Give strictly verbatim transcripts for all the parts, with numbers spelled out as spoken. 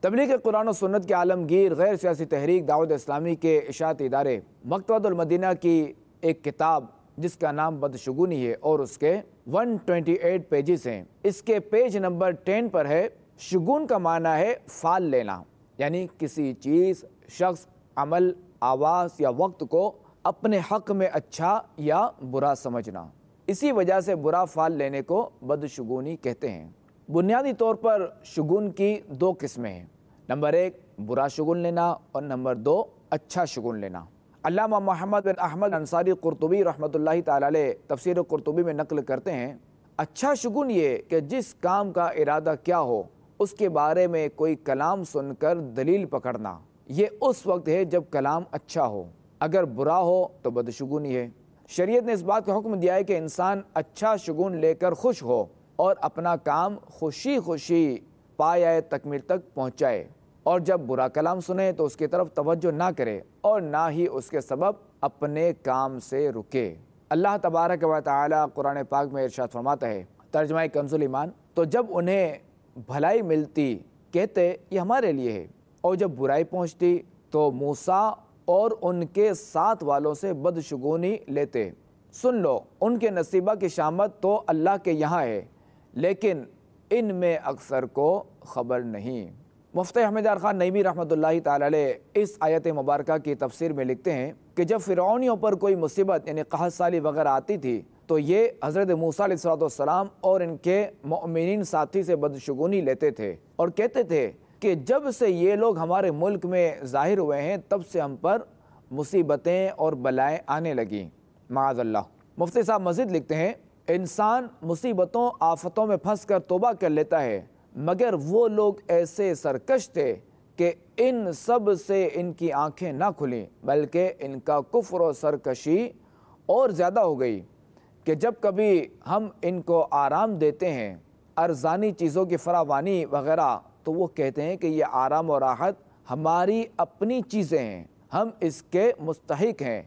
تبلیغ قرآن و سنت کے عالمگیر غیر سیاسی تحریک دعوت اسلامی کے اشاعتی ادارے مکتبۃ المدینہ کی ایک کتاب جس کا نام بدشگونی ہے اور اس کے ایک سو اٹھائیس پیجز ہیں، اس کے پیج نمبر دس پر ہے شگون کا معنی ہے فال لینا، یعنی کسی چیز، شخص، عمل، آواز یا وقت کو اپنے حق میں اچھا یا برا سمجھنا۔ اسی وجہ سے برا فال لینے کو بدشگونی کہتے ہیں۔ بنیادی طور پر شگون کی دو قسمیں ہیں، نمبر ایک برا شگون لینا اور نمبر دو اچھا شگون لینا۔ علامہ محمد بن احمد انصاری قرطبی رحمۃ اللہ تعالی علیہ تفسیر قرطبی میں نقل کرتے ہیں، اچھا شگون یہ کہ جس کام کا ارادہ کیا ہو اس کے بارے میں کوئی کلام سن کر دلیل پکڑنا، یہ اس وقت ہے جب کلام اچھا ہو، اگر برا ہو تو بدشگونی ہے۔ شریعت نے اس بات کا حکم دیا ہے کہ انسان اچھا شگون لے کر خوش ہو اور اپنا کام خوشی خوشی پایہ تکمیل تک پہنچائے، اور جب برا کلام سنے تو اس کی طرف توجہ نہ کرے اور نہ ہی اس کے سبب اپنے کام سے رکے۔ اللہ تبارک و تعالی قرآن پاک میں ارشاد فرماتا ہے، ترجمہ کنز الایمان، تو جب انہیں بھلائی ملتی کہتے یہ ہمارے لیے ہے، اور جب برائی پہنچتی تو موسیٰ اور ان کے ساتھ والوں سے بدشگونی لیتے۔ سن لو ان کے نصیبہ کی شامت تو اللہ کے یہاں ہے، لیکن ان میں اکثر کو خبر نہیں۔ مفتی احمد یار خان نعیمی رحمۃ اللہ تعالی علیہ اس آیت مبارکہ کی تفسیر میں لکھتے ہیں کہ جب فرعونیوں پر کوئی مصیبت یعنی قحط سالی وغیرہ آتی تھی تو یہ حضرت موسیٰ علیہ السلام اور ان کے مؤمنین ساتھی سے بدشگونی لیتے تھے اور کہتے تھے کہ جب سے یہ لوگ ہمارے ملک میں ظاہر ہوئے ہیں تب سے ہم پر مصیبتیں اور بلائیں آنے لگیں، معاذ اللہ۔ مفتی صاحب مزید لکھتے ہیں، انسان مصیبتوں آفتوں میں پھنس کر توبہ کر لیتا ہے، مگر وہ لوگ ایسے سرکش تھے کہ ان سب سے ان کی آنکھیں نہ کھلیں، بلکہ ان کا کفر و سرکشی اور زیادہ ہو گئی کہ جب کبھی ہم ان کو آرام دیتے ہیں، ارزانی چیزوں کی فراوانی وغیرہ، تو وہ کہتے ہیں کہ یہ آرام اور راحت ہماری اپنی چیزیں ہیں، ہم اس کے مستحق ہیں،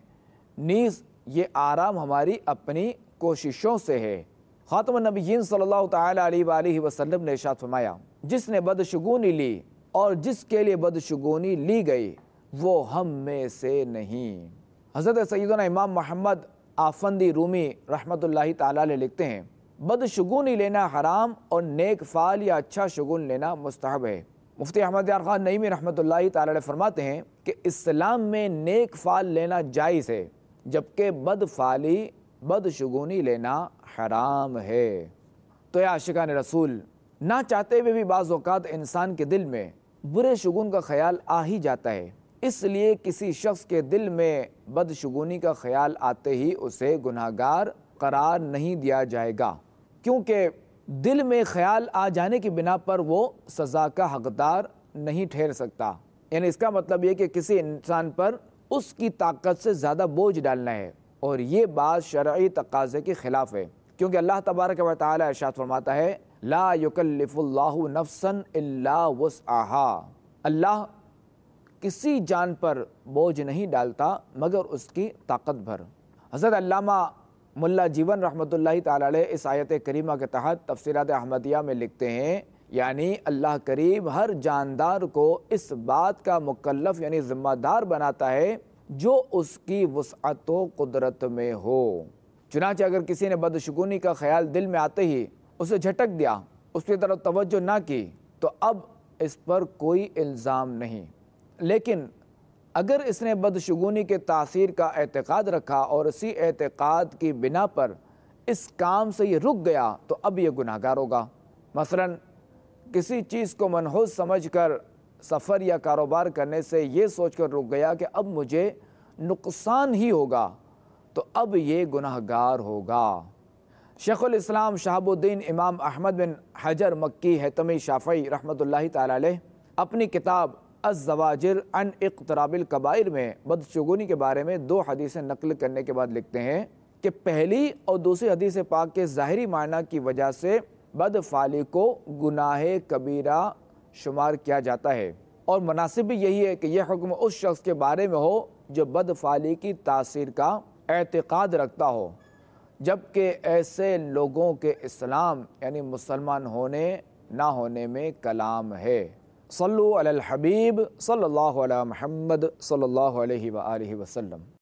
نیز یہ آرام ہماری اپنی کوششوں سے ہے۔ خاتم النبیین صلی اللہ تعالی علیہ وآلہ وسلم نے ارشاد فرمایا، جس نے بدشگونی لی اور جس کے لیے بدشگونی لی گئی وہ ہم میں سے نہیں۔ حضرت سیدنا امام محمد آفندی رومی رحمۃ اللہ تعالی علیہ لکھتے ہیں، بدشگونی لینا حرام اور نیک فال یا اچھا شگون لینا مستحب ہے۔ مفتی احمد یار خان نعیمی رحمۃ اللہ تعالی علیہ فرماتے ہیں کہ اسلام میں نیک فال لینا جائز ہے، جبکہ بد فالی بدشگونی لینا حرام ہے۔ تو یا عاشقان رسول، نہ چاہتے ہوئے بھی بعض اوقات انسان کے دل میں برے شگون کا خیال آ ہی جاتا ہے، اس لیے کسی شخص کے دل میں بدشگونی کا خیال آتے ہی اسے گناہگار قرار نہیں دیا جائے گا، کیونکہ دل میں خیال آ جانے کی بنا پر وہ سزا کا حقدار نہیں ٹھہر سکتا۔ یعنی اس کا مطلب یہ کہ کسی انسان پر اس کی طاقت سے زیادہ بوجھ ڈالنا ہے، اور یہ بات شرعی تقاضے کے خلاف ہے، کیونکہ اللہ تبارک و تعالی ارشاد فرماتا ہے، لا یکلف اللہ نفسا الا وسعہا، اللہ کسی جان پر بوجھ نہیں ڈالتا مگر اس کی طاقت بھر۔ حضرت علامہ ملا جیون رحمۃ اللہ تعالی علیہ اس آیت کریمہ کے تحت تفسیرات احمدیہ میں لکھتے ہیں، یعنی اللہ کریم ہر جاندار کو اس بات کا مکلف یعنی ذمہ دار بناتا ہے جو اس کی وسعت و قدرت میں ہو۔ چنانچہ اگر کسی نے بدشگونی کا خیال دل میں آتے ہی اسے جھٹک دیا، اس کی طرف توجہ نہ کی، تو اب اس پر کوئی الزام نہیں، لیکن اگر اس نے بدشگونی کے تاثیر کا اعتقاد رکھا اور اسی اعتقاد کی بنا پر اس کام سے یہ رک گیا تو اب یہ گناہگار ہوگا۔ مثلا کسی چیز کو منحوس سمجھ کر سفر یا کاروبار کرنے سے یہ سوچ کر رک گیا کہ اب مجھے نقصان ہی ہوگا، تو اب یہ گناہگار ہوگا۔ شیخ الاسلام شہاب الدین امام احمد بن حجر مکی حتمی شافعی رحمۃ اللہ تعالی علیہ اپنی کتاب الزواجر عن اقتراب الکبائر میں بدشگونی کے بارے میں دو حدیثیں نقل کرنے کے بعد لکھتے ہیں کہ پہلی اور دوسری حدیث پاک کے ظاہری معنی کی وجہ سے بد فعلی کو گناہ کبیرہ شمار کیا جاتا ہے، اور مناسب بھی یہی ہے کہ یہ حکم اس شخص کے بارے میں ہو جو بد فعلی کی تاثیر کا اعتقاد رکھتا ہو، جبکہ ایسے لوگوں کے اسلام یعنی مسلمان ہونے نہ ہونے میں کلام ہے۔ صلو علی الحبیب صلی اللہ علی محمد صلی اللہ علیہ وآلہ وسلم۔